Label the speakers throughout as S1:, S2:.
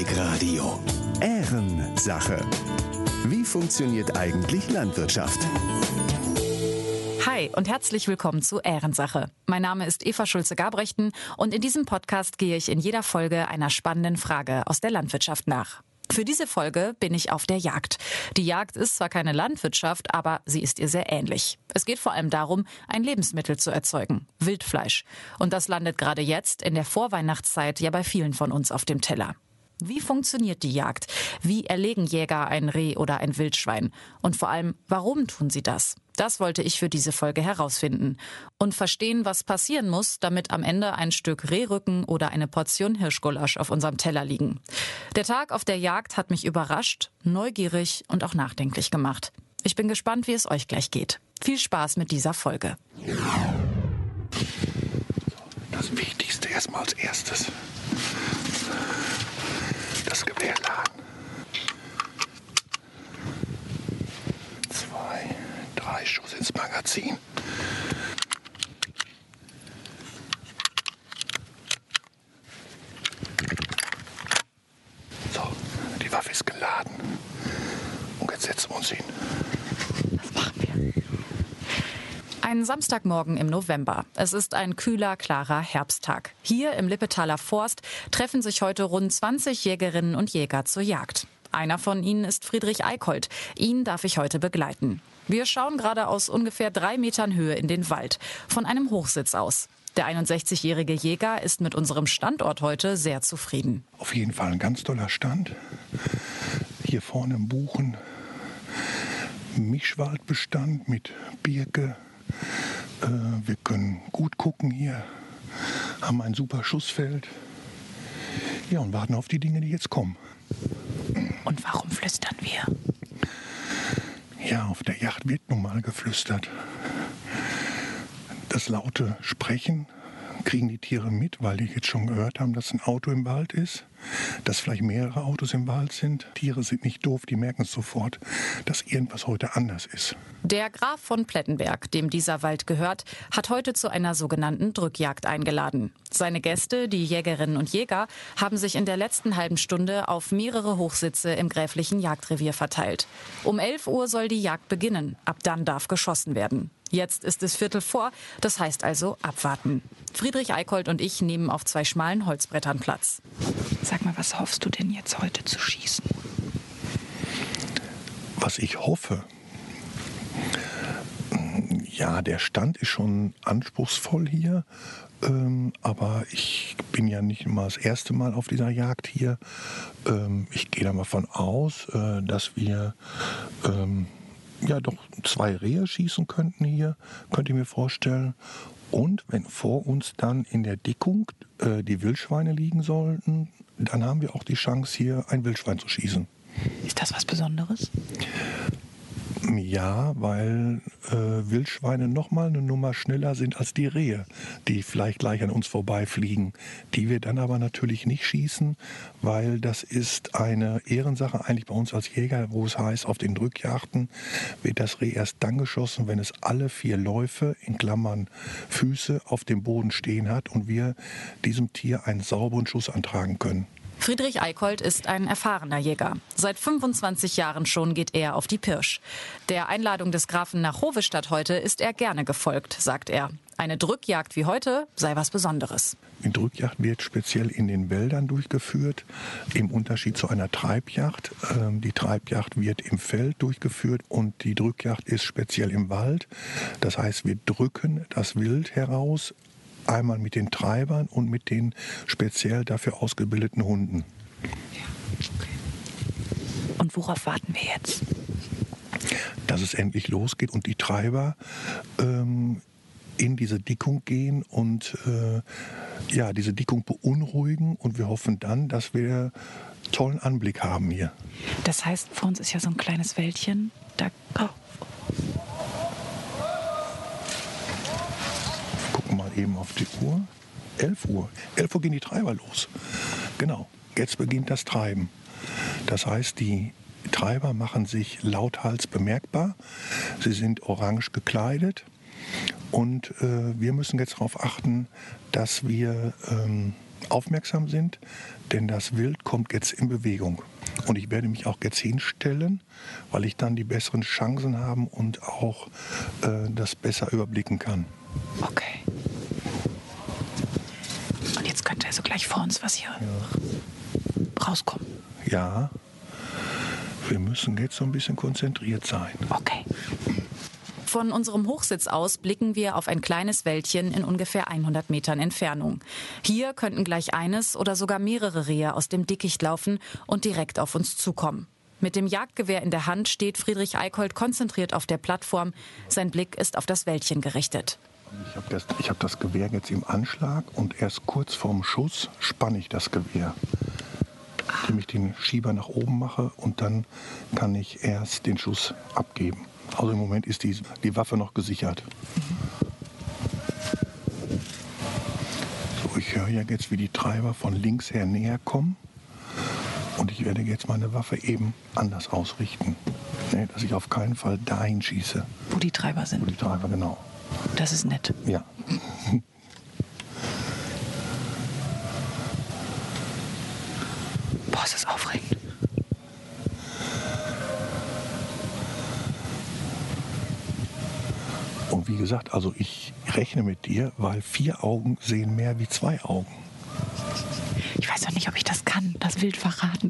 S1: Regenbogenregenradio. Ehrensache. Wie funktioniert eigentlich Landwirtschaft?
S2: Hi und herzlich willkommen zu Ehrensache. Mein Name ist Eva Schulze-Gabrechten und in diesem Podcast gehe ich in jeder Folge einer spannenden Frage aus der Landwirtschaft nach. Für diese Folge bin ich auf der Jagd. Die Jagd ist zwar keine Landwirtschaft, aber sie ist ihr sehr ähnlich. Es geht vor allem darum, ein Lebensmittel zu erzeugen, Wildfleisch. Und das landet gerade jetzt in der Vorweihnachtszeit ja bei vielen von uns auf dem Teller. Wie funktioniert die Jagd? Wie erlegen Jäger ein Reh oder ein Wildschwein? Und vor allem, warum tun sie das? Das wollte ich für diese Folge herausfinden und verstehen, was passieren muss, damit am Ende ein Stück Rehrücken oder eine Portion Hirschgulasch auf unserem Teller liegen. Der Tag auf der Jagd hat mich überrascht, neugierig und auch nachdenklich gemacht. Ich bin gespannt, wie es euch gleich geht. Viel Spaß mit dieser Folge.
S3: Das Wichtigste erstmal als erstes. Das Gewehr laden. 2, 3 Schuss ins Magazin. So, die Waffe ist geladen. Und jetzt setzen wir uns hin.
S2: Was machen wir? Ein Samstagmorgen im November. Es ist ein kühler, klarer Herbsttag. Hier im Lippetaler Forst treffen sich heute rund 20 Jägerinnen und Jäger zur Jagd. Einer von ihnen ist Friedrich Eickholt. Ihn darf ich heute begleiten. Wir schauen gerade aus ungefähr 3 Metern Höhe in den Wald, von einem Hochsitz aus. Der 61-jährige Jäger ist mit unserem Standort heute sehr zufrieden.
S3: Auf jeden Fall ein ganz toller Stand. Hier vorne im Buchen Mischwaldbestand mit Birke. Wir können gut gucken hier, haben ein super Schussfeld. Ja, und warten auf die Dinge, die jetzt kommen.
S2: Und warum flüstern wir?
S3: Ja, auf der Jagd wird nun mal geflüstert. Das laute Sprechen kriegen die Tiere mit, weil die jetzt schon gehört haben, dass ein Auto im Wald ist, dass vielleicht mehrere Autos im Wald sind. Tiere sind nicht doof, die merken es sofort, dass irgendwas heute anders ist.
S2: Der Graf von Plettenberg, dem dieser Wald gehört, hat heute zu einer sogenannten Drückjagd eingeladen. Seine Gäste, die Jägerinnen und Jäger, haben sich in der letzten halben Stunde auf mehrere Hochsitze im gräflichen Jagdrevier verteilt. Um 11 Uhr soll die Jagd beginnen. Ab dann darf geschossen werden. Jetzt ist es 15:15, das heißt also abwarten. Friedrich Eickholt und ich nehmen auf 2 schmalen Holzbrettern Platz.
S4: Sag mal, was hoffst du denn jetzt heute zu schießen?
S3: Was ich hoffe, ja, der Stand ist schon anspruchsvoll hier, aber ich bin ja nicht mal das erste Mal auf dieser Jagd hier. Ich gehe da mal von aus, dass wir ja doch 2 Rehe schießen könnten hier, könnt ihr mir vorstellen. Und wenn vor uns dann in der Dickung die Wildschweine liegen sollten, dann haben wir auch die Chance, hier ein Wildschwein zu schießen.
S4: Ist das was Besonderes?
S3: Ja, weil Wildschweine noch mal eine Nummer schneller sind als die Rehe, die vielleicht gleich an uns vorbeifliegen. Die wir dann aber natürlich nicht schießen, weil das ist eine Ehrensache eigentlich bei uns als Jäger, wo es heißt, auf den Drückjagden wird das Reh erst dann geschossen, wenn es alle 4 Läufe, in Klammern Füße, auf dem Boden stehen hat und wir diesem Tier einen sauberen Schuss antragen können.
S2: Friedrich Eickholt ist ein erfahrener Jäger. Seit 25 Jahren schon geht er auf die Pirsch. Der Einladung des Grafen nach Hovestadt heute ist er gerne gefolgt, sagt er. Eine Drückjagd wie heute sei was Besonderes.
S3: Die Drückjagd wird speziell in den Wäldern durchgeführt, im Unterschied zu einer Treibjagd. Die Treibjagd wird im Feld durchgeführt und die Drückjagd ist speziell im Wald. Das heißt, wir drücken das Wild heraus, einmal mit den Treibern und mit den speziell dafür ausgebildeten Hunden.
S4: Ja, okay. Und worauf warten wir jetzt?
S3: Dass es endlich losgeht und die Treiber in diese Dickung gehen und ja, diese Dickung beunruhigen. Und wir hoffen dann, dass wir tollen Anblick haben hier.
S4: Das heißt, vor uns ist ja so ein kleines Wäldchen. Da
S3: Mal eben auf die Uhr. 11 Uhr. 11 Uhr gehen die Treiber los. Genau, jetzt beginnt das Treiben. Das heißt, die Treiber machen sich lauthals bemerkbar. Sie sind orange gekleidet. Und wir müssen jetzt darauf achten, dass wir aufmerksam sind, denn das Wild kommt jetzt in Bewegung. Und ich werde mich auch jetzt hinstellen, weil ich dann die besseren Chancen habe und auch das besser überblicken kann.
S4: Okay. Und jetzt könnte so gleich vor uns was hier rauskommen.
S3: Ja, wir müssen jetzt so ein bisschen konzentriert sein.
S4: Okay.
S2: Von unserem Hochsitz aus blicken wir auf ein kleines Wäldchen in ungefähr 100 Metern Entfernung. Hier könnten gleich eines oder sogar mehrere Rehe aus dem Dickicht laufen und direkt auf uns zukommen. Mit dem Jagdgewehr in der Hand steht Friedrich Eichold konzentriert auf der Plattform. Sein Blick ist auf das Wäldchen gerichtet.
S3: Ich hab das Gewehr jetzt im Anschlag und erst kurz vorm Schuss spanne ich das Gewehr, indem ich den Schieber nach oben mache und dann kann ich erst den Schuss abgeben. Also im Moment ist die Waffe noch gesichert. So, ich höre ja jetzt, wie die Treiber von links her näher kommen. Und ich werde jetzt meine Waffe eben anders ausrichten. Ne, dass ich auf keinen Fall dahin schieße.
S4: Wo die Treiber sind.
S3: Wo die Treiber, genau.
S4: Das ist nett.
S3: Ja.
S4: Boah, ist das aufregend.
S3: Und wie gesagt, also ich rechne mit dir, weil 4 Augen sehen mehr wie 2 Augen.
S4: Ich weiß doch nicht, ob ich das kann, das Wild verraten.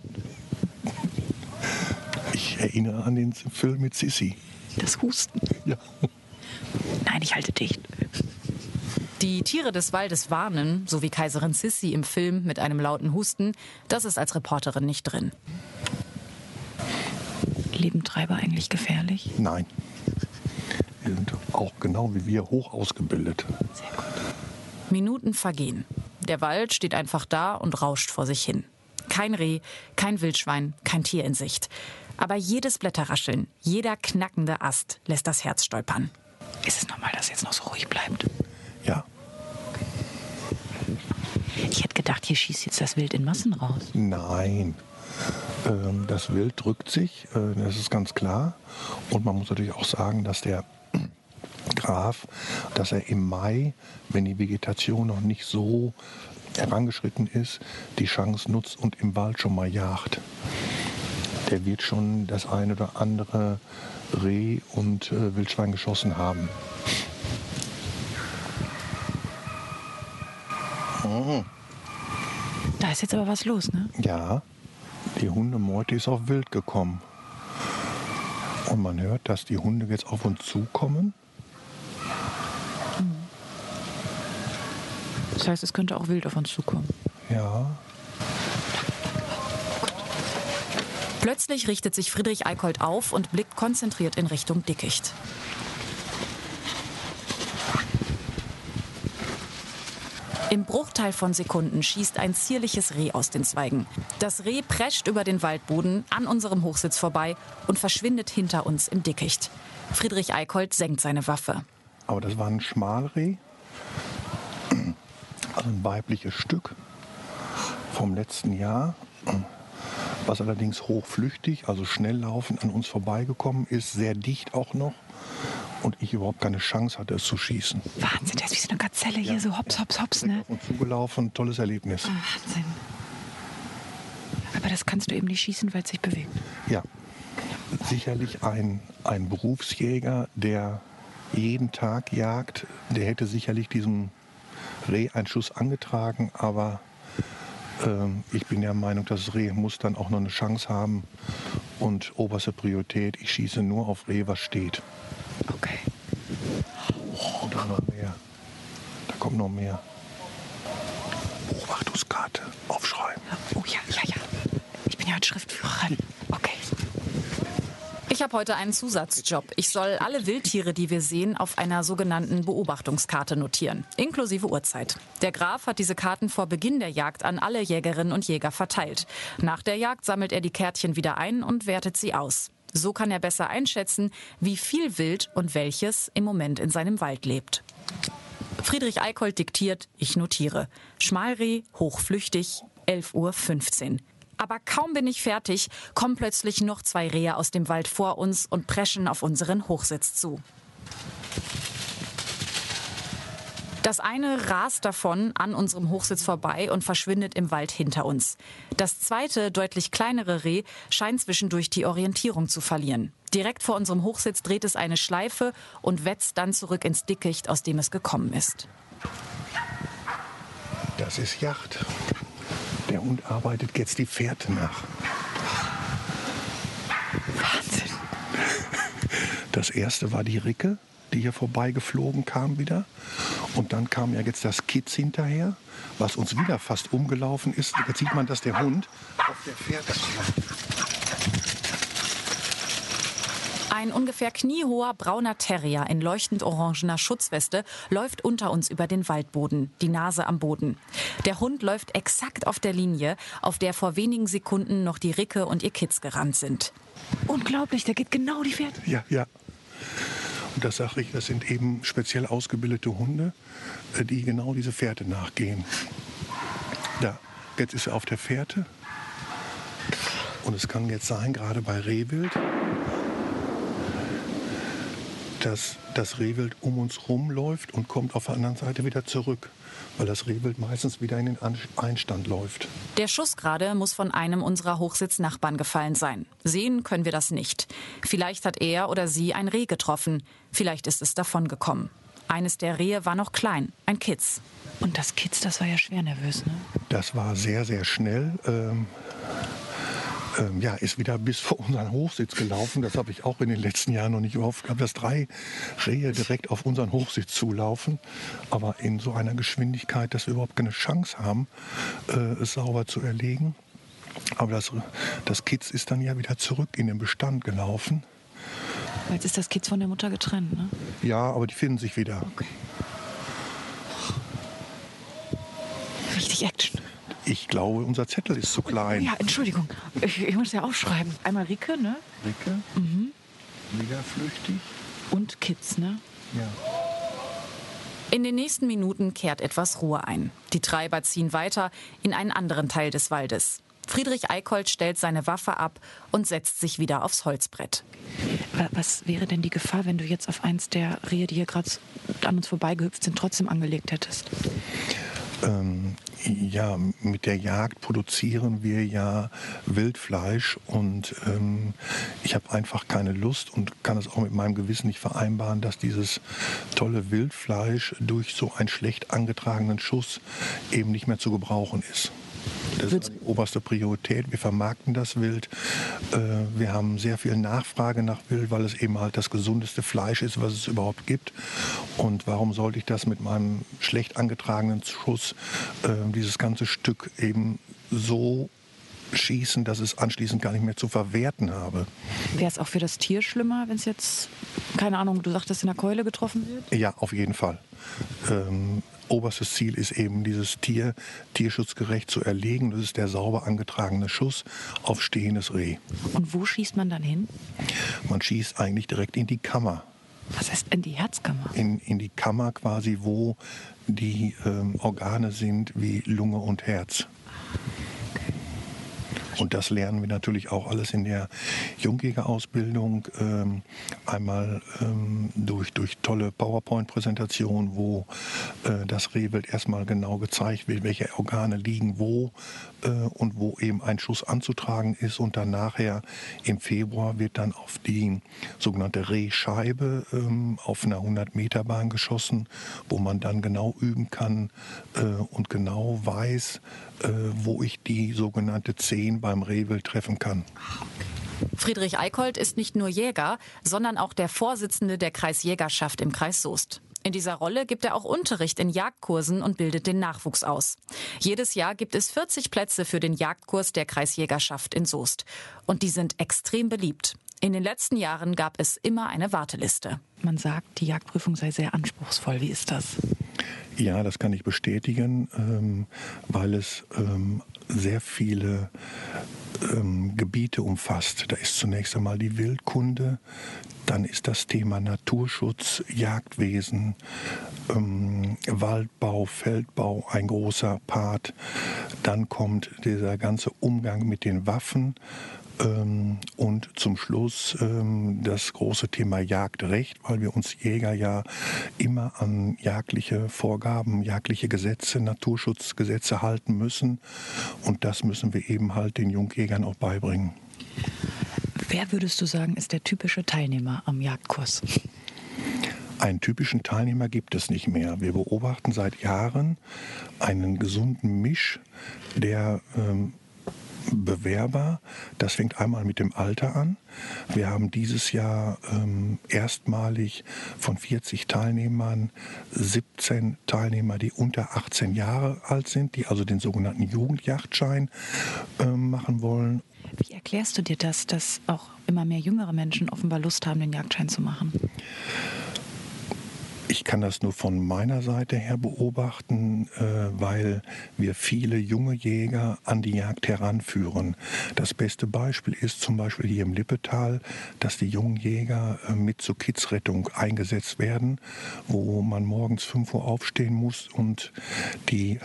S3: Ich erinnere an den Film mit Sissi.
S4: Das Husten.
S3: Ja.
S4: Nein, ich halte dicht.
S2: Die Tiere des Waldes warnen, so wie Kaiserin Sissi im Film mit einem lauten Husten, das ist als Reporterin nicht drin.
S4: Leben Treiber eigentlich gefährlich?
S3: Nein. Die sind auch genau wie wir hoch ausgebildet.
S4: Sehr gut.
S2: Minuten vergehen. Der Wald steht einfach da und rauscht vor sich hin. Kein Reh, kein Wildschwein, kein Tier in Sicht. Aber jedes Blätterrascheln, jeder knackende Ast lässt das Herz stolpern.
S4: Ist es normal, dass jetzt noch so ruhig bleibt?
S3: Ja.
S4: Ich hätte gedacht, hier schießt jetzt das Wild in Massen raus.
S3: Nein. Das Wild drückt sich, das ist ganz klar. Und man muss natürlich auch sagen, dass der Graf, dass er im Mai, wenn die Vegetation noch nicht so herangeschritten ist, die Chance nutzt und im Wald schon mal jagt. Der wird schon das eine oder andere Reh und Wildschwein geschossen haben.
S4: Da ist jetzt aber was los, ne?
S3: Ja, die Hundemeute ist auf Wild gekommen. Und man hört, dass die Hunde jetzt auf uns zukommen.
S4: Das heißt, es könnte auch Wild auf uns zukommen.
S3: Ja.
S2: Plötzlich richtet sich Friedrich Eichold auf und blickt konzentriert in Richtung Dickicht. Im Bruchteil von Sekunden schießt ein zierliches Reh aus den Zweigen. Das Reh prescht über den Waldboden an unserem Hochsitz vorbei und verschwindet hinter uns im Dickicht. Friedrich Eichold senkt seine Waffe.
S3: Aber das war ein Schmalreh, also ein weibliches Stück vom letzten Jahr, was allerdings hochflüchtig, also schnell laufend an uns vorbeigekommen ist, sehr dicht auch noch. Und ich überhaupt keine Chance hatte, es zu schießen.
S4: Wahnsinn, der ist wie so eine Gazelle hier, so hops, hops, hops, ne?
S3: Auf uns zugelaufen, tolles Erlebnis.
S4: Wahnsinn. Aber das kannst du eben nicht schießen, weil es sich bewegt.
S3: Ja, sicherlich ein Berufsjäger, der jeden Tag jagt, der hätte sicherlich diesem Reh einen Schuss angetragen, aber ich bin der Meinung, das Reh muss dann auch noch eine Chance haben und oberste Priorität, ich schieße nur auf Reh, was steht.
S4: Okay.
S3: Und da noch mehr. Da kommt noch mehr. Beobachtungskarte aufschreiben.
S4: Oh ja. Ich bin ja heute Schriftführerin. Okay.
S2: Ich habe heute einen Zusatzjob. Ich soll alle Wildtiere, die wir sehen, auf einer sogenannten Beobachtungskarte notieren, inklusive Uhrzeit. Der Graf hat diese Karten vor Beginn der Jagd an alle Jägerinnen und Jäger verteilt. Nach der Jagd sammelt er die Kärtchen wieder ein und wertet sie aus. So kann er besser einschätzen, wie viel Wild und welches im Moment in seinem Wald lebt. Friedrich Eichold diktiert, ich notiere. Schmalreh, hochflüchtig, 11:15 Uhr. Aber kaum bin ich fertig, kommen plötzlich noch 2 Rehe aus dem Wald vor uns und preschen auf unseren Hochsitz zu. Das eine rast davon an unserem Hochsitz vorbei und verschwindet im Wald hinter uns. Das zweite, deutlich kleinere Reh scheint zwischendurch die Orientierung zu verlieren. Direkt vor unserem Hochsitz dreht es eine Schleife und wetzt dann zurück ins Dickicht, aus dem es gekommen ist.
S3: Das ist Jagd. Der Hund arbeitet jetzt die Fährte nach.
S4: Wahnsinn.
S3: Das erste war die Ricke, die hier vorbeigeflogen kam wieder. Und dann kam ja jetzt das Kitz hinterher, was uns wieder fast umgelaufen ist. Jetzt sieht man, dass der Hund auf der Fährte ist.
S2: Ein ungefähr kniehoher brauner Terrier in leuchtend orangener Schutzweste läuft unter uns über den Waldboden, die Nase am Boden. Der Hund läuft exakt auf der Linie, auf der vor wenigen Sekunden noch die Ricke und ihr Kitz gerannt sind.
S4: Unglaublich, der geht genau die Fährte.
S3: Ja, ja. Und das sage ich, das sind eben speziell ausgebildete Hunde, die genau diese Fährte nachgehen. Da, jetzt ist er auf der Fährte. Und es kann jetzt sein, gerade bei Rehwild, dass das Rehwild um uns rumläuft und kommt auf der anderen Seite wieder zurück, weil das Rehwild meistens wieder in den Einstand läuft.
S2: Der Schuss gerade muss von einem unserer Hochsitznachbarn gefallen sein. Sehen können wir das nicht. Vielleicht hat er oder sie ein Reh getroffen. Vielleicht ist es davongekommen. Eines der Rehe war noch klein, ein Kitz.
S4: Und das Kitz, das war ja schwer nervös, ne?
S3: Das war sehr, sehr schnell. Ist wieder bis vor unseren Hochsitz gelaufen. Das habe ich auch in den letzten Jahren noch nicht oft gehabt, dass 3 Rehe direkt auf unseren Hochsitz zulaufen. Aber in so einer Geschwindigkeit, dass wir überhaupt keine Chance haben, es sauber zu erlegen. Aber das Kitz ist dann ja wieder zurück in den Bestand gelaufen.
S4: Jetzt ist das Kitz von der Mutter getrennt, ne?
S3: Ja, aber die finden sich wieder.
S4: Okay. Richtig Action.
S3: Ich glaube, unser Zettel ist zu klein.
S4: Ja, Entschuldigung. Ich muss ja aufschreiben. Einmal Ricke, ne?
S3: Ricke, wieder flüchtig.
S4: Und Kitz, ne?
S3: Ja.
S2: In den nächsten Minuten kehrt etwas Ruhe ein. Die Treiber ziehen weiter in einen anderen Teil des Waldes. Friedrich Eichold stellt seine Waffe ab und setzt sich wieder aufs Holzbrett.
S4: Was wäre denn die Gefahr, wenn du jetzt auf eins der Rehe, die hier gerade an uns vorbeigehüpft sind, trotzdem angelegt hättest?
S3: Ja, mit der Jagd produzieren wir ja Wildfleisch und ich habe einfach keine Lust und kann es auch mit meinem Gewissen nicht vereinbaren, dass dieses tolle Wildfleisch durch so einen schlecht angetragenen Schuss eben nicht mehr zu gebrauchen ist. Das ist die oberste Priorität. Wir vermarkten das Wild. Wir haben sehr viel Nachfrage nach Wild, weil es eben halt das gesundeste Fleisch ist, was es überhaupt gibt. Und warum sollte ich das mit meinem schlecht angetragenen Schuss, dieses ganze Stück eben so schießen, dass es anschließend gar nicht mehr zu verwerten habe?
S4: Wäre es auch für das Tier schlimmer, wenn es jetzt, keine Ahnung, du sagtest, in der Keule getroffen wird?
S3: Ja, auf jeden Fall. Oberstes Ziel ist eben, dieses Tier tierschutzgerecht zu erlegen. Das ist der sauber angetragene Schuss auf stehendes Reh.
S4: Und wo schießt man dann hin?
S3: Man schießt eigentlich direkt in die Kammer.
S4: Was heißt in die Herzkammer?
S3: In die Kammer quasi, wo die Organe sind wie Lunge und Herz. Und das lernen wir natürlich auch alles in der Jungjägerausbildung. Einmal durch tolle PowerPoint-Präsentationen, wo das Rehwild erstmal genau gezeigt wird, welche Organe liegen wo und wo eben ein Schuss anzutragen ist. Und dann nachher im Februar wird dann auf die sogenannte Rehscheibe auf einer 100-Meter-Bahn geschossen, wo man dann genau üben kann und genau weiß, wo ich die sogenannte 10 beim Rehwild treffen kann.
S2: Friedrich Eichold ist nicht nur Jäger, sondern auch der Vorsitzende der Kreisjägerschaft im Kreis Soest. In dieser Rolle gibt er auch Unterricht in Jagdkursen und bildet den Nachwuchs aus. Jedes Jahr gibt es 40 Plätze für den Jagdkurs der Kreisjägerschaft in Soest. Und die sind extrem beliebt. In den letzten Jahren gab es immer eine Warteliste.
S4: Man sagt, die Jagdprüfung sei sehr anspruchsvoll. Wie ist das?
S3: Ja, das kann ich bestätigen, weil es sehr viele Gebiete umfasst. Da ist zunächst einmal die Wildkunde, dann ist das Thema Naturschutz, Jagdwesen, Waldbau, Feldbau ein großer Part. Dann kommt dieser ganze Umgang mit den Waffen. Und zum Schluss das große Thema Jagdrecht, weil wir uns Jäger ja immer an jagdliche Vorgaben, jagdliche Gesetze, Naturschutzgesetze halten müssen. Und das müssen wir eben halt den Jungjägern auch beibringen.
S4: Wer würdest du sagen, ist der typische Teilnehmer am Jagdkurs?
S3: Einen typischen Teilnehmer gibt es nicht mehr. Wir beobachten seit Jahren einen gesunden Misch der Bewerber. Das fängt einmal mit dem Alter an. Wir haben dieses Jahr erstmalig von 40 Teilnehmern 17 Teilnehmer, die unter 18 Jahre alt sind, die also den sogenannten Jugendjagdschein machen wollen.
S4: Wie erklärst du dir das, dass auch immer mehr jüngere Menschen offenbar Lust haben, den Jagdschein zu machen?
S3: Ich kann das nur von meiner Seite her beobachten, weil wir viele junge Jäger an die Jagd heranführen. Das beste Beispiel ist zum Beispiel hier im Lippetal, dass die jungen Jäger mit zur Kidsrettung eingesetzt werden, wo man morgens 5 Uhr aufstehen muss und die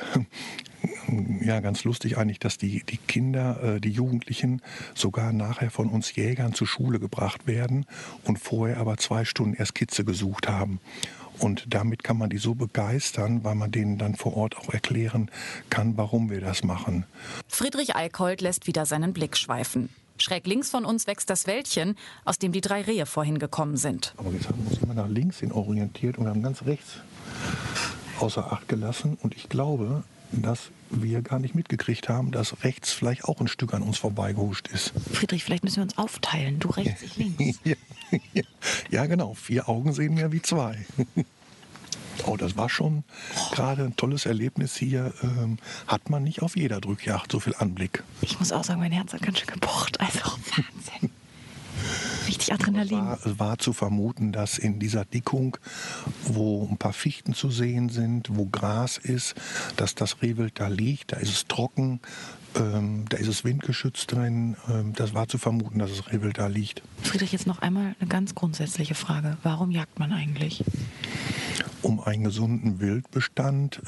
S3: ja, ganz lustig eigentlich, dass die Kinder, die Jugendlichen sogar nachher von uns Jägern zur Schule gebracht werden und vorher aber 2 Stunden erst Kitze gesucht haben. Und damit kann man die so begeistern, weil man denen dann vor Ort auch erklären kann, warum wir das machen.
S2: Friedrich Eichold lässt wieder seinen Blick schweifen. Schräg links von uns wächst das Wäldchen, aus dem die 3 Rehe vorhin gekommen sind.
S3: Aber jetzt haben wir uns immer nach links hin orientiert und haben ganz rechts außer Acht gelassen. Und ich glaube, dass wir gar nicht mitgekriegt haben, dass rechts vielleicht auch ein Stück an uns vorbeigehuscht ist.
S4: Friedrich, vielleicht müssen wir uns aufteilen. Du rechts, ich links.
S3: Ja, genau. 4 Augen sehen mehr wie 2. Oh, das war schon gerade ein tolles Erlebnis hier. Hat man nicht auf jeder Drückjagd so viel Anblick.
S4: Ich muss auch sagen, mein Herz hat ganz schön gepocht. Also Wahnsinn. Richtig Adrenalin.
S3: Es war zu vermuten, dass in dieser Dickung, wo ein paar Fichten zu sehen sind, wo Gras ist, dass das Rehwild da liegt. Da ist es trocken, da ist es windgeschützt drin. Das war zu vermuten, dass das Rehwild da liegt.
S4: Friedrich, jetzt noch einmal eine ganz grundsätzliche Frage. Warum jagt man eigentlich?
S3: Um einen gesunden Wildbestand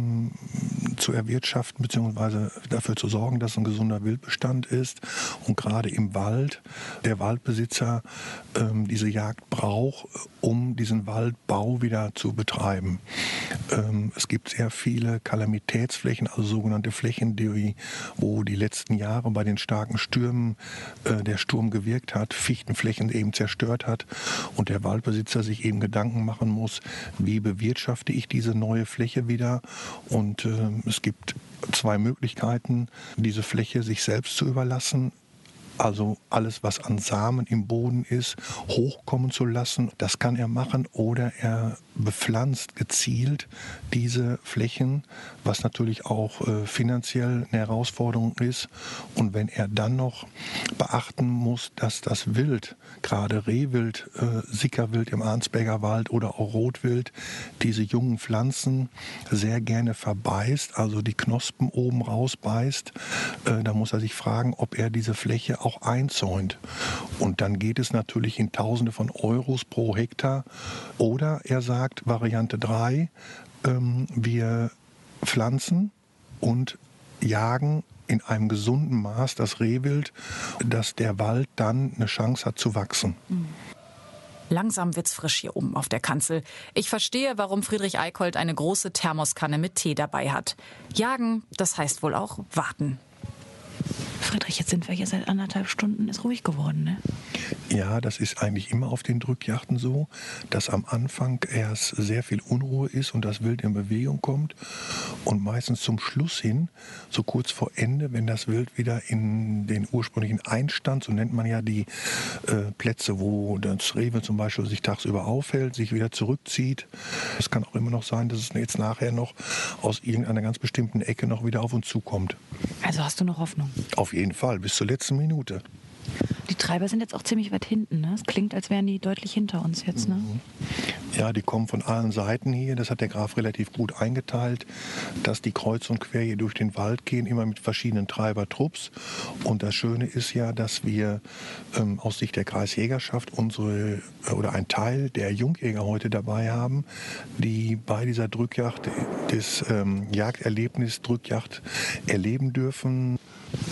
S3: zu erwirtschaften, beziehungsweise dafür zu sorgen, dass ein gesunder Wildbestand ist. Und gerade im Wald, der Waldbesitzer diese Jagd braucht, um diesen Waldbau wieder zu betreiben. Es gibt sehr viele Kalamitätsflächen, also sogenannte Flächen, wo die letzten Jahre bei den starken Stürmen der Sturm gewirkt hat, Fichtenflächen eben zerstört hat und der Waldbesitzer sich eben Gedanken machen muss, wie bewirtschafte ich diese neue Fläche wieder. Und es gibt 2 Möglichkeiten, diese Fläche sich selbst zu überlassen. Also alles, was an Samen im Boden ist, hochkommen zu lassen. Das kann er machen oder er bepflanzt gezielt diese Flächen, was natürlich auch finanziell eine Herausforderung ist. Und wenn er dann noch beachten muss, dass das Wild, gerade Rehwild, Sickerwild im Arnsberger Wald oder auch Rotwild, diese jungen Pflanzen sehr gerne verbeißt, also die Knospen oben rausbeißt, da muss er sich fragen, ob er diese Fläche auch einzäunt. Und dann geht es natürlich in Tausende von Euros pro Hektar. Oder er sagt, Variante 3, wir pflanzen und jagen in einem gesunden Maß das Rehwild, dass der Wald dann eine Chance hat zu wachsen.
S2: Langsam wird's frisch hier oben auf der Kanzel. Ich verstehe, warum Friedrich Eichold eine große Thermoskanne mit Tee dabei hat. Jagen, das heißt wohl auch warten.
S4: Friedrich, jetzt sind wir hier seit 1,5 Stunden, ist ruhig geworden, ne?
S3: Ja, das ist eigentlich immer auf den Drückjachten so, dass am Anfang erst sehr viel Unruhe ist und das Wild in Bewegung kommt und meistens zum Schluss hin, so kurz vor Ende, wenn das Wild wieder in den ursprünglichen Einstand, so nennt man ja die Plätze, wo das Rehwild zum Beispiel sich tagsüber aufhält, sich wieder zurückzieht. Es kann auch immer noch sein, dass es jetzt nachher noch aus irgendeiner ganz bestimmten Ecke noch wieder auf uns zukommt.
S4: Also hast du noch Hoffnung?
S3: Auf jeden Fall, bis zur letzten Minute.
S4: Die Treiber sind jetzt auch ziemlich weit hinten, ne? Es klingt, als wären die deutlich hinter uns jetzt, ne?
S3: Ja, die kommen von allen Seiten hier. Das hat der Graf relativ gut eingeteilt, dass die kreuz und quer hier durch den Wald gehen, immer mit verschiedenen Treibertrupps. Und das Schöne ist ja, dass wir aus Sicht der Kreisjägerschaft einen Teil der Jungjäger heute dabei haben, die bei dieser Drückjagd, das Jagderlebnis Drückjagd erleben dürfen.
S4: Das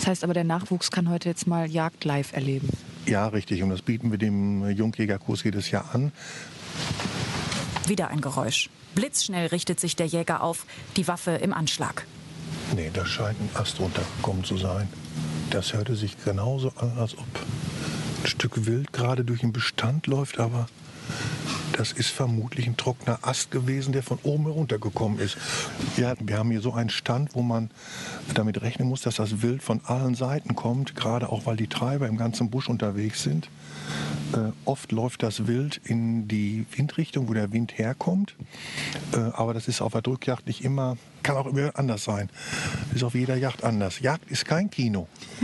S4: heißt aber, der Nachwuchs kann heute jetzt mal Jagd live erleben.
S3: Ja, richtig. Und das bieten wir dem Jungjägerkurs jedes Jahr an.
S2: Wieder ein Geräusch. Blitzschnell richtet sich der Jäger auf, die Waffe im Anschlag.
S3: Nee, da scheint ein Ast runtergekommen zu sein. Das hörte sich genauso an, als ob ein Stück Wild gerade durch den Bestand läuft, aber das ist vermutlich ein trockener Ast gewesen, der von oben heruntergekommen ist. Ja, wir haben hier so einen Stand, wo man damit rechnen muss, dass das Wild von allen Seiten kommt, gerade auch, weil die Treiber im ganzen Busch unterwegs sind. Oft läuft das Wild in die Windrichtung, wo der Wind herkommt. Aber das ist auf der Drückjagd nicht immer, kann auch immer anders sein. Ist auf jeder Jagd anders. Jagd ist kein Kino.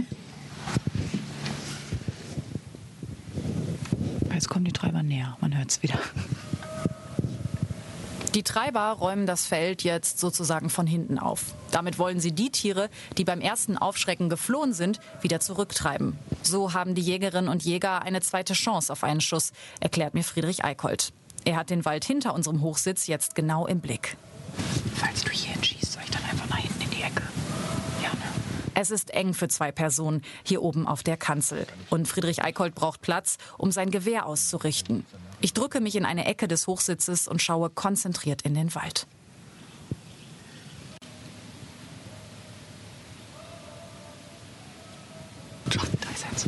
S4: Jetzt kommen die Treiber näher, man hört es wieder.
S2: Die Treiber räumen das Feld jetzt sozusagen von hinten auf. Damit wollen sie die Tiere, die beim ersten Aufschrecken geflohen sind, wieder zurücktreiben. So haben die Jägerinnen und Jäger eine zweite Chance auf einen Schuss, erklärt mir Friedrich Eickholt. Er hat den Wald hinter unserem Hochsitz jetzt genau im Blick.
S4: Falls du hier schießt, soll ich dann einfach nach hinten in die Ecke? Ja, ne?
S2: Es ist eng für 2 Personen hier oben auf der Kanzel. Und Friedrich Eickholt braucht Platz, um sein Gewehr auszurichten. Ich drücke mich in eine Ecke des Hochsitzes und schaue konzentriert in den Wald.
S4: Da ist eins.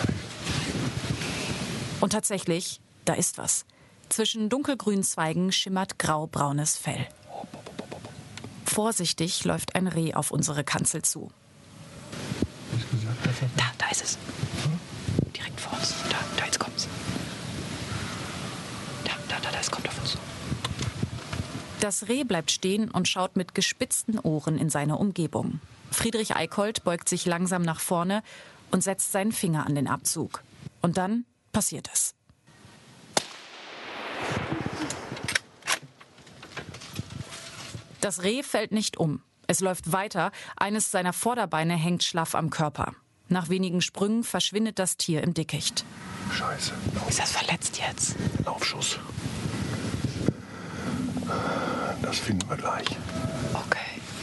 S2: Und tatsächlich, da ist was. Zwischen dunkelgrünen Zweigen schimmert grau-braunes Fell. Vorsichtig läuft ein Reh auf unsere Kanzel zu.
S4: Da ist es. Direkt vor uns. Da, jetzt kommt's. Es kommt auf uns zu.
S2: Das Reh bleibt stehen und schaut mit gespitzten Ohren in seine Umgebung. Friedrich Eickholt beugt sich langsam nach vorne und setzt seinen Finger an den Abzug. Und dann passiert es. Das Reh fällt nicht um. Es läuft weiter. Eines seiner Vorderbeine hängt schlaff am Körper. Nach wenigen Sprüngen verschwindet das Tier im Dickicht.
S3: Scheiße.
S4: Ist das verletzt jetzt?
S3: Laufschuss. Das finden wir gleich.
S4: Okay.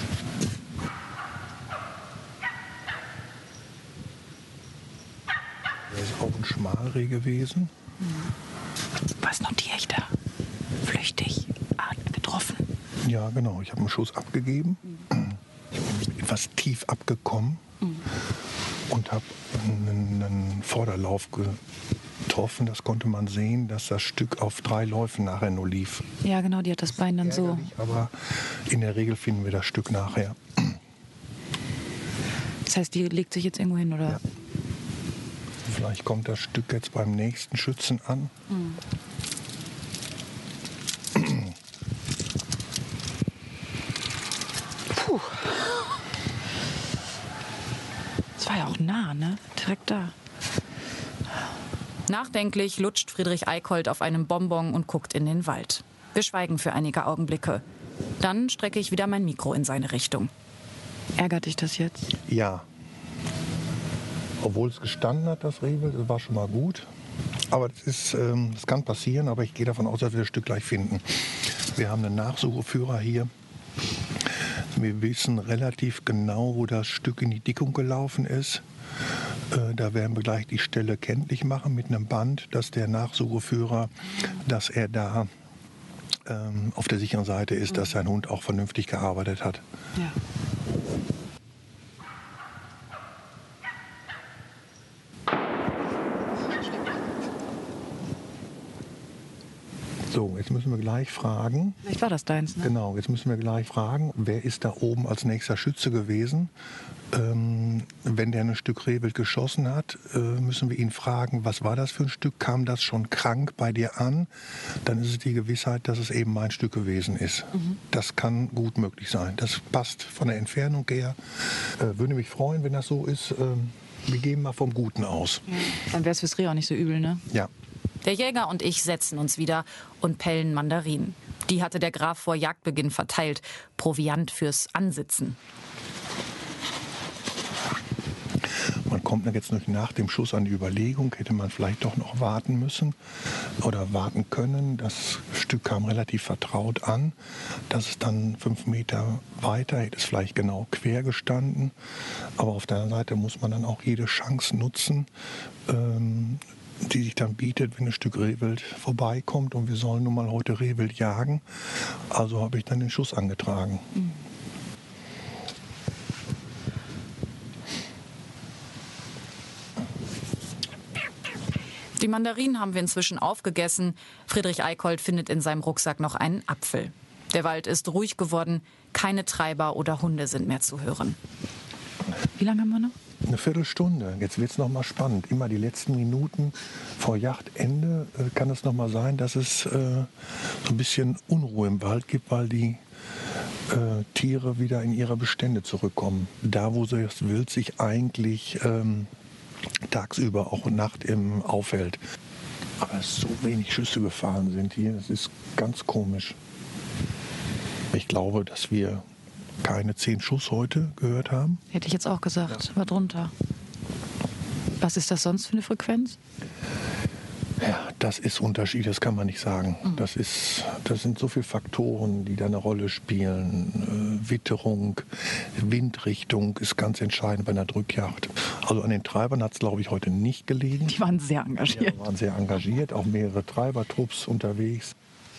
S3: Er ist auch ein Schmalreh gewesen.
S4: Was notiere ich da? Flüchtig, getroffen.
S3: Ja, genau. Ich habe einen Schuss abgegeben. Ich bin etwas tief abgekommen und habe einen Vorderlauf getroffen. Das konnte man sehen, dass das Stück auf 3 Läufen nachher nur lief.
S4: Ja, genau, die hat das Bein dann so.
S3: Ärgerlich, aber in der Regel finden wir das Stück nachher.
S4: Das heißt, die legt sich jetzt irgendwo hin, oder?
S3: Ja. Vielleicht kommt das Stück jetzt beim nächsten Schützen an.
S4: Puh. Das war ja auch nah, ne? Direkt da.
S2: Nachdenklich lutscht Friedrich Eickholt auf einem Bonbon und guckt in den Wald. Wir schweigen für einige Augenblicke. Dann strecke ich wieder mein Mikro in seine Richtung.
S4: Ärgert dich das jetzt?
S3: Ja. Obwohl es gestanden hat, das Rehwild, das war schon mal gut. Aber das kann passieren, aber ich gehe davon aus, dass wir das Stück gleich finden. Wir haben einen Nachsucheführer hier. Wir wissen relativ genau, wo das Stück in die Dickung gelaufen ist. Da werden wir gleich die Stelle kenntlich machen mit einem Band, dass der Nachsucheführer, dass er da auf der sicheren Seite ist, dass sein Hund auch vernünftig gearbeitet hat.
S4: Ja.
S3: So, jetzt müssen wir gleich fragen.
S4: Vielleicht war das deins, ne?
S3: Genau, jetzt müssen wir gleich fragen, wer ist da oben als nächster Schütze gewesen? Wenn der ein Stück Rehwild geschossen hat, müssen wir ihn fragen, was war das für ein Stück? Kam das schon krank bei dir an? Dann ist es die Gewissheit, dass es eben mein Stück gewesen ist. Das kann gut möglich sein. Das passt von der Entfernung her. Würde mich freuen, wenn das so ist. Wir gehen mal vom Guten aus.
S4: Ja. Dann wäre es fürs Reh auch nicht so übel, ne?
S3: Ja.
S2: Der Jäger und ich setzen uns wieder und pellen Mandarinen. Die hatte der Graf vor Jagdbeginn verteilt. Proviant fürs Ansitzen.
S3: Man kommt jetzt noch nach dem Schuss an die Überlegung, hätte man vielleicht doch noch warten müssen oder warten können. Das Stück Stück kam relativ vertraut an. Das ist dann 5 Meter weiter, hätte es vielleicht genau quer gestanden. Aber auf der anderen Seite muss man dann auch jede Chance nutzen, die sich dann bietet, wenn ein Stück Rehwild vorbeikommt. Und wir sollen nun mal heute Rehwild jagen. Also habe ich dann den Schuss angetragen.
S2: Die Mandarinen haben wir inzwischen aufgegessen. Friedrich Eichold findet in seinem Rucksack noch einen Apfel. Der Wald ist ruhig geworden. Keine Treiber oder Hunde sind mehr zu hören.
S4: Wie lange haben wir noch?
S3: Eine Viertelstunde. Jetzt wird es noch mal spannend. Immer die letzten Minuten vor Jagdende kann es noch mal sein, dass es so ein bisschen Unruhe im Wald gibt, weil die Tiere wieder in ihre Bestände zurückkommen. Da, wo das Wild sich eigentlich tagsüber auch Nacht aufhält. Aber so wenig Schüsse gefahren sind hier, das ist ganz komisch. Ich glaube, dass wir keine 10 Schuss heute gehört haben.
S4: Hätte ich jetzt auch gesagt, war drunter. Was ist das sonst für eine Frequenz?
S3: Ja, das ist unterschiedlich, das kann man nicht sagen. Das sind so viele Faktoren, die da eine Rolle spielen. Witterung, Windrichtung ist ganz entscheidend bei einer Drückjagd. Also an den Treibern hat es, glaube ich, heute nicht gelegen.
S4: Die waren sehr engagiert.
S3: Ja, waren sehr engagiert, auch mehrere Treibertrupps unterwegs.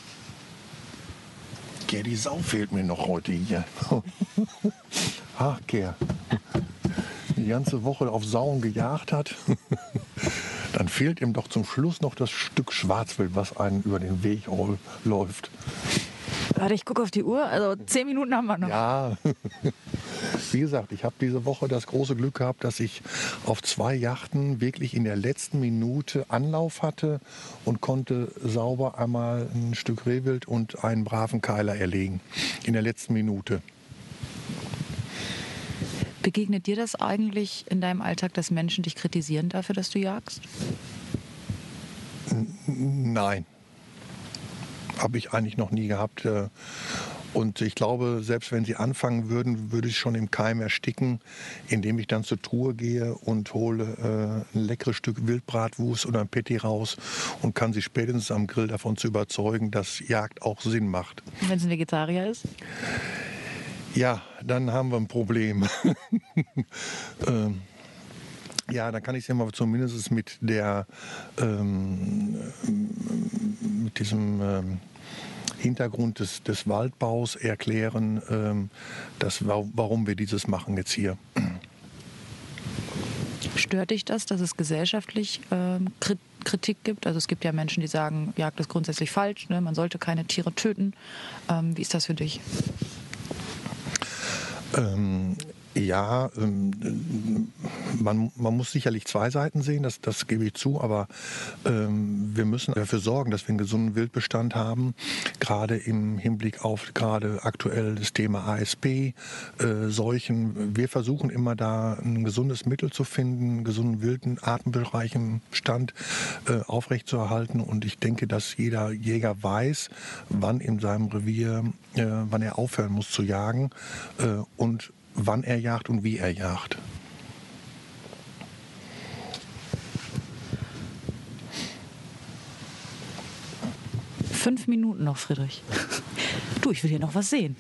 S3: Ger, die Sau fehlt mir noch heute hier. Ach, Ger. Die ganze Woche auf Sauen gejagt hat. Dann fehlt ihm doch zum Schluss noch das Stück Schwarzwild, was einen über den Weg läuft.
S4: Warte, ich gucke auf die Uhr. Also 10 Minuten haben wir noch.
S3: Ja, wie gesagt, ich habe diese Woche das große Glück gehabt, dass ich auf 2 Yachten wirklich in der letzten Minute Anlauf hatte und konnte sauber einmal ein Stück Rehwild und einen braven Keiler erlegen. In der letzten Minute.
S4: Begegnet dir das eigentlich in deinem Alltag, dass Menschen dich kritisieren dafür, dass du jagst?
S3: Nein. Habe ich eigentlich noch nie gehabt. Und ich glaube, selbst wenn sie anfangen würden, würde ich schon im Keim ersticken, indem ich dann zur Truhe gehe und hole ein leckeres Stück Wildbratwurst oder ein Patty raus und kann sie spätestens am Grill davon zu überzeugen, dass Jagd auch Sinn macht.
S4: Und wenn es ein Vegetarier ist?
S3: Ja, dann haben wir ein Problem. Ja, dann kann ich es ja mal zumindest mit diesem Hintergrund des Waldbaus erklären, warum wir dieses machen jetzt hier.
S4: Stört dich das, dass es gesellschaftlich Kritik gibt? Also es gibt ja Menschen, die sagen, Jagd ist grundsätzlich falsch, ne? Man sollte keine Tiere töten. Wie ist das für dich?
S3: Ja, man muss sicherlich 2 Seiten sehen, das gebe ich zu, aber wir müssen dafür sorgen, dass wir einen gesunden Wildbestand haben, gerade im Hinblick auf gerade aktuell das Thema ASP, Seuchen. Wir versuchen immer da ein gesundes Mittel zu finden, einen gesunden wilden, artenreichen Bestand aufrechtzuerhalten, und ich denke, dass jeder Jäger weiß, wann in seinem Revier, wann er aufhören muss zu jagen und wann er jagt und wie er jagt.
S4: Fünf Minuten noch, Friedrich. Du, ich will hier noch was sehen.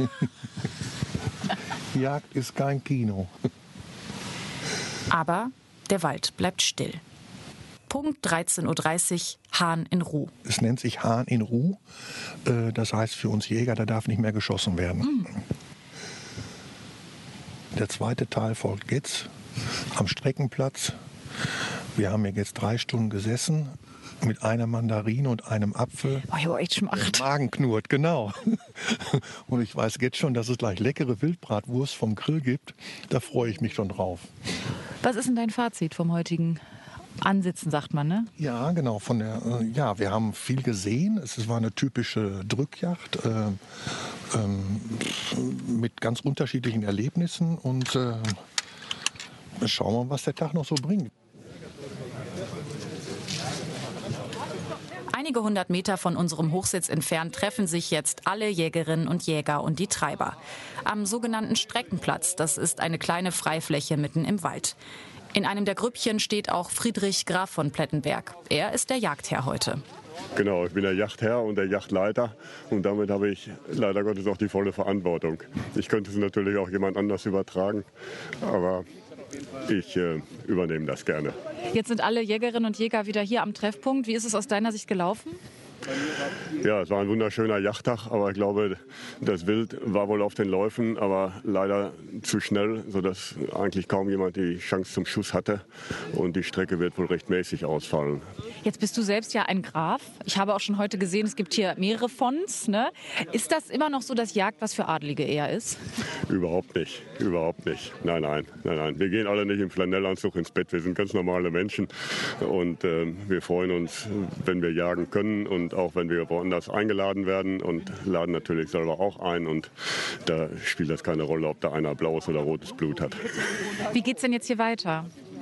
S3: Jagd ist kein Kino.
S2: Aber der Wald bleibt still. Punkt 13:30 Uhr, Hahn in Ruh.
S3: Es nennt sich Hahn in Ruh. Das heißt für uns Jäger, da darf nicht mehr geschossen werden. Der zweite Teil folgt jetzt am Streckenplatz. Wir haben hier jetzt 3 Stunden gesessen mit einer Mandarine und einem Apfel.
S4: Oh, ich habe echt Schmacht.
S3: Der Magen knurrt, genau. Und ich weiß jetzt schon, dass es gleich leckere Wildbratwurst vom Grill gibt. Da freue ich mich schon drauf.
S4: Was ist denn dein Fazit vom heutigen Ansitzen, sagt man, ne?
S3: Ja, genau. Wir haben viel gesehen. Es war eine typische Drückjagd mit ganz unterschiedlichen Erlebnissen. Und schauen wir mal, was der Tag noch so bringt.
S2: Einige 100 Meter von unserem Hochsitz entfernt treffen sich jetzt alle Jägerinnen und Jäger und die Treiber. Am sogenannten Streckenplatz, das ist eine kleine Freifläche mitten im Wald. In einem der Grüppchen steht auch Friedrich Graf von Plettenberg. Er ist der Jagdherr heute.
S5: Genau, ich bin der Yachtherr und der Yachtleiter und damit habe ich leider Gottes auch die volle Verantwortung. Ich könnte es natürlich auch jemand anders übertragen, aber ich übernehme das gerne.
S4: Jetzt sind alle Jägerinnen und Jäger wieder hier am Treffpunkt. Wie ist es aus deiner Sicht gelaufen?
S5: Ja, es war ein wunderschöner Jachttag, aber ich glaube, das Wild war wohl auf den Läufen, aber leider zu schnell, sodass eigentlich kaum jemand die Chance zum Schuss hatte. Und die Strecke wird wohl recht mäßig ausfallen.
S4: Jetzt bist du selbst ja ein Graf. Ich habe auch schon heute gesehen, es gibt hier mehrere Fonds. Ne? Ist das immer noch so, dass Jagd was für Adlige eher ist?
S5: Überhaupt nicht, überhaupt nicht. Nein. Wir gehen alle nicht im Flanellanzug ins Bett. Wir sind ganz normale Menschen und wir freuen uns, wenn wir jagen können und auch wenn wir woanders eingeladen werden und laden natürlich selber auch ein. Und da spielt das keine Rolle, ob da einer blaues oder rotes Blut hat.
S4: Wie geht's denn jetzt hier weiter?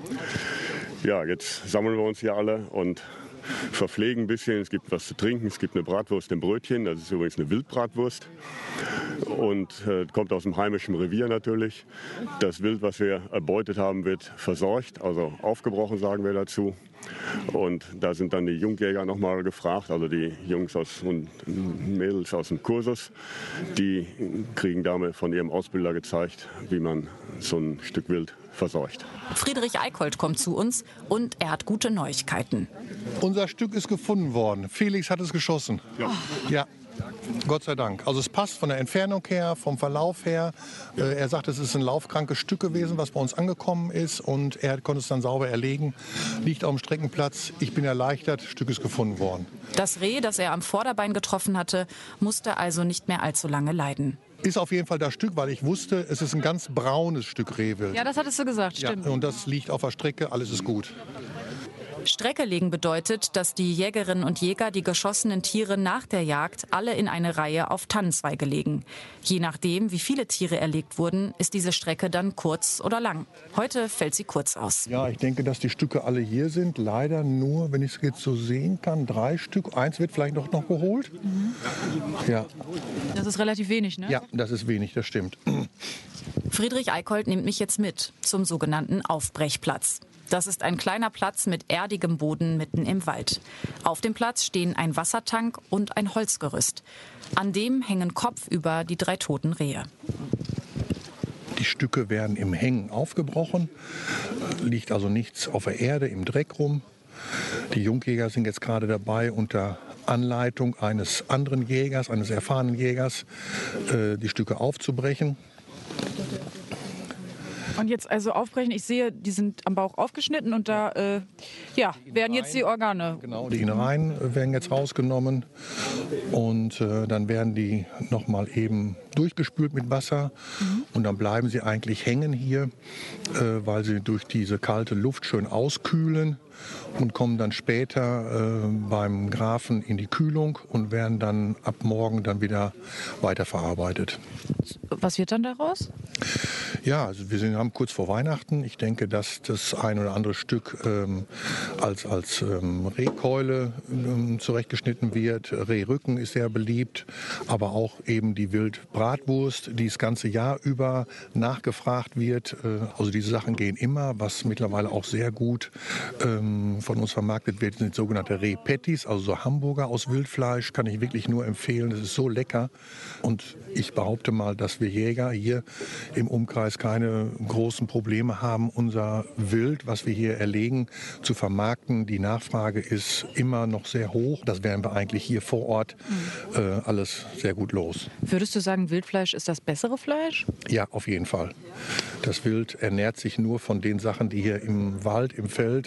S5: Ja, jetzt sammeln wir uns hier alle und verpflegen ein bisschen. Es gibt was zu trinken, es gibt eine Bratwurst im Brötchen, das ist übrigens eine Wildbratwurst und kommt aus dem heimischen Revier natürlich. Das Wild, was wir erbeutet haben, wird versorgt, also aufgebrochen sagen wir dazu. Und da sind dann die Jungjäger nochmal gefragt, also die Jungs und Mädels aus dem Kursus, die kriegen damit von ihrem Ausbilder gezeigt, wie man so ein Stück Wild versorgt.
S2: Friedrich Eickholt kommt zu uns und er hat gute Neuigkeiten.
S3: Unser Stück ist gefunden worden. Felix hat es geschossen. Ja. Gott sei Dank. Also es passt von der Entfernung her, vom Verlauf her. Er sagt, es ist ein laufkrankes Stück gewesen, was bei uns angekommen ist. Und er konnte es dann sauber erlegen. Liegt auf dem Streckenplatz. Ich bin erleichtert, das Stück ist gefunden worden.
S2: Das Reh, das er am Vorderbein getroffen hatte, musste also nicht mehr allzu lange leiden.
S3: Ist auf jeden Fall das Stück, weil ich wusste, es ist ein ganz braunes Stück Rehwild.
S4: Ja, das hattest du gesagt, stimmt.
S3: Ja, und das liegt auf der Strecke, alles ist gut.
S2: Strecke legen bedeutet, dass die Jägerinnen und Jäger die geschossenen Tiere nach der Jagd alle in eine Reihe auf Tannenzweige legen. Je nachdem, wie viele Tiere erlegt wurden, ist diese Strecke dann kurz oder lang. Heute fällt sie kurz aus.
S3: Ja, ich denke, dass die Stücke alle hier sind. Leider nur, wenn ich es jetzt so sehen kann, 3 Stück. Eins wird vielleicht noch geholt. Ja.
S4: Das ist relativ wenig, ne?
S3: Ja, das ist wenig, das stimmt.
S2: Friedrich Eickholt nimmt mich jetzt mit zum sogenannten Aufbrechplatz. Das ist ein kleiner Platz mit erdigem Boden mitten im Wald. Auf dem Platz stehen ein Wassertank und ein Holzgerüst. An dem hängen kopfüber die 3 toten Rehe.
S3: Die Stücke werden im Hängen aufgebrochen, liegt also nichts auf der Erde, im Dreck rum. Die Jungjäger sind jetzt gerade dabei, unter Anleitung eines anderen Jägers, eines erfahrenen Jägers, die Stücke aufzubrechen.
S4: Und jetzt also aufbrechen, ich sehe, die sind am Bauch aufgeschnitten und da werden jetzt die Organe.
S3: Genau, die Innereien werden jetzt rausgenommen und dann werden die nochmal eben durchgespült mit Wasser und dann bleiben sie eigentlich hängen hier, weil sie durch diese kalte Luft schön auskühlen und kommen dann später beim Grafen in die Kühlung und werden dann ab morgen dann wieder weiterverarbeitet.
S4: Was wird dann daraus?
S3: Ja, also wir haben kurz vor Weihnachten. Ich denke, dass das ein oder andere Stück als Rehkeule zurechtgeschnitten wird. Rehrücken ist sehr beliebt, aber auch eben die Wildbratwurst, die das ganze Jahr über nachgefragt wird. Also diese Sachen gehen immer. Was mittlerweile auch sehr gut von uns vermarktet wird, sind sogenannte Rehpatties, also so Hamburger aus Wildfleisch. Kann ich wirklich nur empfehlen. Das ist so lecker. Und ich behaupte mal, dass wir Jäger hier im Umkreis keine großen Probleme haben, unser Wild, was wir hier erlegen, zu vermarkten. Die Nachfrage ist immer noch sehr hoch. Das werden wir eigentlich hier vor Ort alles sehr gut los.
S4: Würdest du sagen, Wildfleisch ist das bessere Fleisch?
S3: Ja, auf jeden Fall. Das Wild ernährt sich nur von den Sachen, die hier im Wald, im Feld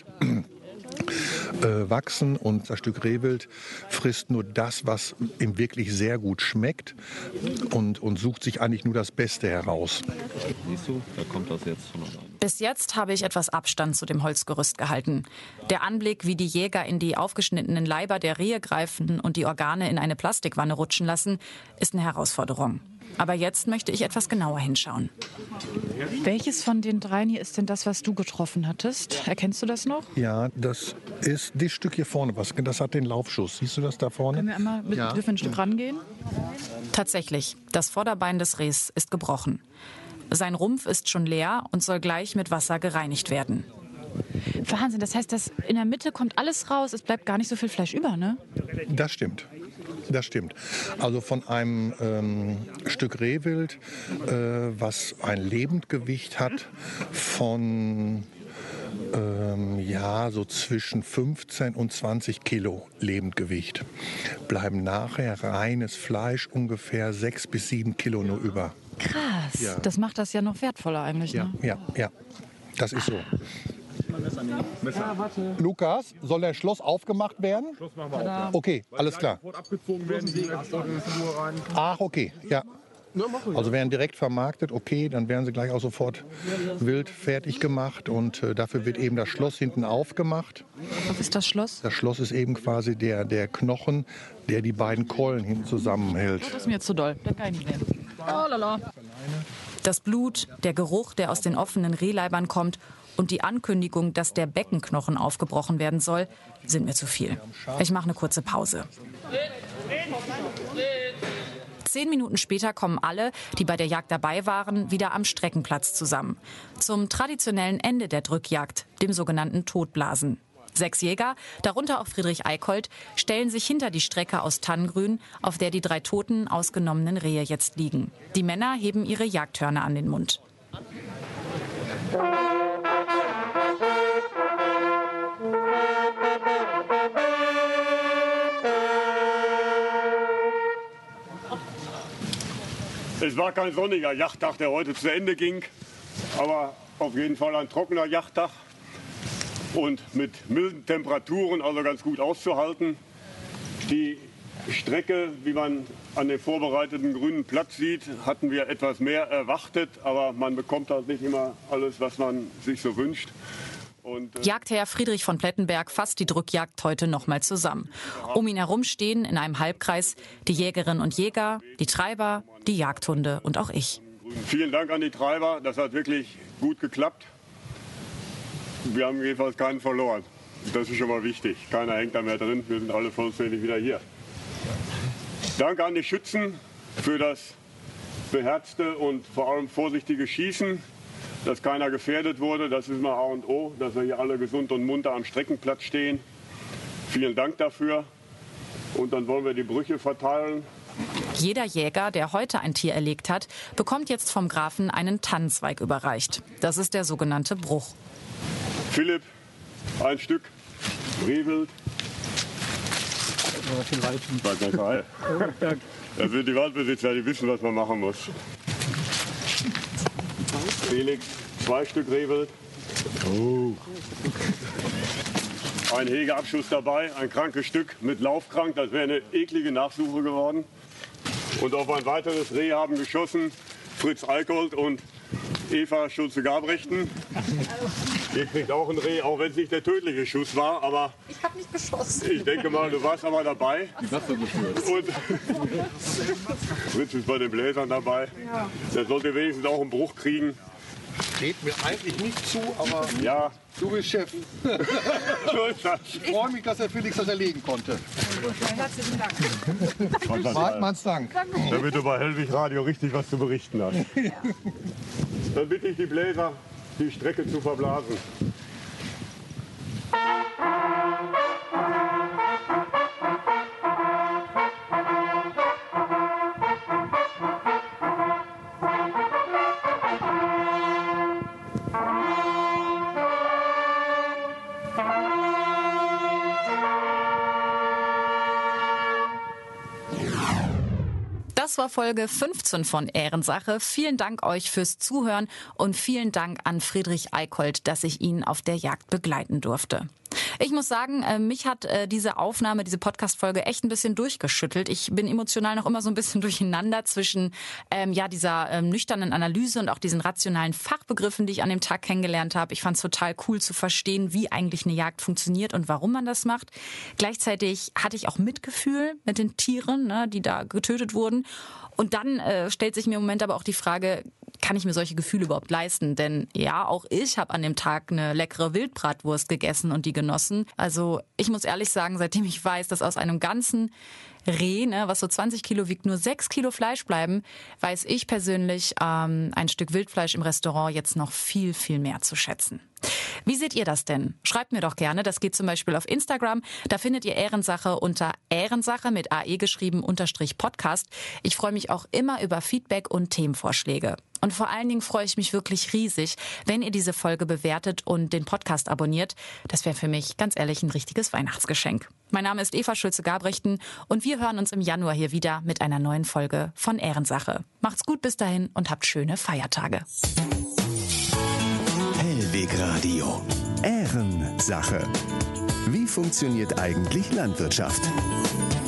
S3: wachsen, und das Stück Rehwild frisst nur das, was ihm wirklich sehr gut schmeckt und sucht sich eigentlich nur das Beste heraus.
S6: Siehst du, da kommt das jetzt von alleine.
S2: Bis jetzt habe ich etwas Abstand zu dem Holzgerüst gehalten. Der Anblick, wie die Jäger in die aufgeschnittenen Leiber der Rehe greifen und die Organe in eine Plastikwanne rutschen lassen, ist eine Herausforderung. Aber jetzt möchte ich etwas genauer hinschauen.
S4: Welches von den 3 hier ist denn das, was du getroffen hattest? Erkennst du das noch?
S3: Ja, das ist das Stück hier vorne. Das hat den Laufschuss. Siehst du das da vorne?
S4: Können wir einmal dürfen wir ein Stück rangehen?
S2: Tatsächlich, das Vorderbein des Rehs ist gebrochen. Sein Rumpf ist schon leer und soll gleich mit Wasser gereinigt werden.
S4: Wahnsinn, das heißt, dass in der Mitte kommt alles raus, es bleibt gar nicht so viel Fleisch über, ne?
S3: Das stimmt. Das stimmt. Also von einem Stück Rehwild, was ein Lebendgewicht hat von so zwischen 15 und 20 Kilo Lebendgewicht, bleiben nachher reines Fleisch ungefähr 6 bis 7 Kilo nur über.
S4: Krass,
S3: Ja.
S4: das macht das ja noch wertvoller eigentlich, ne?
S3: Ja, das ist so. Lukas, soll der Schloss aufgemacht werden?
S7: Schluss machen wir auch, ja.
S3: Okay, alles klar.
S7: Sofort abgezogen werden, die Exporte in die Ruhe rein.
S3: Ach, okay, ja. Also werden direkt vermarktet, okay, dann werden sie gleich auch sofort wild fertig gemacht und dafür wird eben das Schloss hinten aufgemacht.
S4: Was ist das Schloss?
S3: Das Schloss ist eben quasi der Knochen, der die beiden Keulen hinten zusammenhält.
S4: Das ist mir jetzt zu doll, das kann ich nicht nehmen. Oh lala.
S2: Das Blut, der Geruch, der aus den offenen Rehleibern kommt und die Ankündigung, dass der Beckenknochen aufgebrochen werden soll, sind mir zu viel. Ich mache eine kurze Pause. 10 Minuten später kommen alle, die bei der Jagd dabei waren, wieder am Streckenplatz zusammen. Zum traditionellen Ende der Drückjagd, dem sogenannten Totblasen. 6 Jäger, darunter auch Friedrich Eichold, stellen sich hinter die Strecke aus Tannengrün, auf der die 3 toten, ausgenommenen Rehe jetzt liegen. Die Männer heben ihre Jagdhörner an den Mund.
S5: Es war kein sonniger Jagdtag, der heute zu Ende ging, aber auf jeden Fall ein trockener Jagdtag und mit milden Temperaturen, also ganz gut auszuhalten. Die Strecke, wie man an dem vorbereiteten grünen Platz sieht, hatten wir etwas mehr erwartet, aber man bekommt halt nicht immer alles, was man sich so wünscht.
S2: Jagdherr Friedrich von Plettenberg fasst die Drückjagd heute nochmal zusammen. Um ihn herum stehen in einem Halbkreis die Jägerinnen und Jäger, die Treiber, die Jagdhunde und auch ich.
S5: Vielen Dank an die Treiber, das hat wirklich gut geklappt. Wir haben jedenfalls keinen verloren. Das ist schon mal wichtig. Keiner hängt da mehr drin, wir sind alle vollständig wieder hier. Danke an die Schützen für das beherzte und vor allem vorsichtige Schießen. Dass keiner gefährdet wurde, das ist mal A und O, dass wir hier alle gesund und munter am Streckenplatz stehen. Vielen Dank dafür. Und dann wollen wir die Brüche verteilen.
S2: Jeder Jäger, der heute ein Tier erlegt hat, bekommt jetzt vom Grafen einen Tannenzweig überreicht. Das ist der sogenannte Bruch.
S5: Philipp, ein Stück Rehwild. Das sind die Waldbesitzer, die wissen, was man machen muss. Felix, 2 Stück Rehwild. Oh. Ein Hegeabschuss dabei, ein krankes Stück mit Laufkrank, das wäre eine eklige Nachsuche geworden. Und auf ein weiteres Reh haben geschossen Fritz Eichold und Eva Schulze-Gabrechten. Ihr kriegt auch ein Reh, auch wenn es nicht der tödliche Schuss war, aber
S8: ich habe nicht geschossen.
S5: Ich denke mal, du warst aber dabei. Und Fritz ist bei den Bläsern dabei. Ja. Der sollte wenigstens auch einen Bruch kriegen.
S3: Steht mir eigentlich nicht zu, aber
S5: ja.
S3: Du bist Chef. Ich freue mich, dass der Felix das erlegen konnte.
S8: Herzlichen Dank.
S3: Hartmanns Dank.
S5: Damit du bei Hellwig Radio richtig was zu berichten hast. Ja. Dann bitte ich die Bläser, die Strecke zu verblasen.
S2: Das war Folge 15 von Ehrensache. Vielen Dank euch fürs Zuhören und vielen Dank an Friedrich Eichold, dass ich ihn auf der Jagd begleiten durfte. Ich muss sagen, mich hat diese Aufnahme, diese Podcast-Folge echt ein bisschen durchgeschüttelt. Ich bin emotional noch immer so ein bisschen durcheinander zwischen dieser nüchternen Analyse und auch diesen rationalen Fachbegriffen, die ich an dem Tag kennengelernt habe. Ich fand es total cool zu verstehen, wie eigentlich eine Jagd funktioniert und warum man das macht. Gleichzeitig hatte ich auch Mitgefühl mit den Tieren, ne, die da getötet wurden. Und dann stellt sich mir im Moment aber auch die Frage, kann ich mir solche Gefühle überhaupt leisten? Denn ja, auch ich habe an dem Tag eine leckere Wildbratwurst gegessen und die genossen. Also ich muss ehrlich sagen, seitdem ich weiß, dass aus einem ganzen Reh, ne, was so 20 Kilo wiegt, nur 6 Kilo Fleisch bleiben, weiß ich persönlich ein Stück Wildfleisch im Restaurant jetzt noch viel, viel mehr zu schätzen. Wie seht ihr das denn? Schreibt mir doch gerne, das geht zum Beispiel auf Instagram. Da findet ihr Ehrensache unter Ehrensache mit AE geschrieben _Podcast. Ich freue mich auch immer über Feedback und Themenvorschläge. Und vor allen Dingen freue ich mich wirklich riesig, wenn ihr diese Folge bewertet und den Podcast abonniert. Das wäre für mich ganz ehrlich ein richtiges Weihnachtsgeschenk. Mein Name ist Eva Schulze-Gabrechten und wir hören uns im Januar hier wieder mit einer neuen Folge von Ehrensache. Macht's gut bis dahin und habt schöne Feiertage.
S1: Hellweg Radio. Ehrensache. Wie funktioniert eigentlich Landwirtschaft?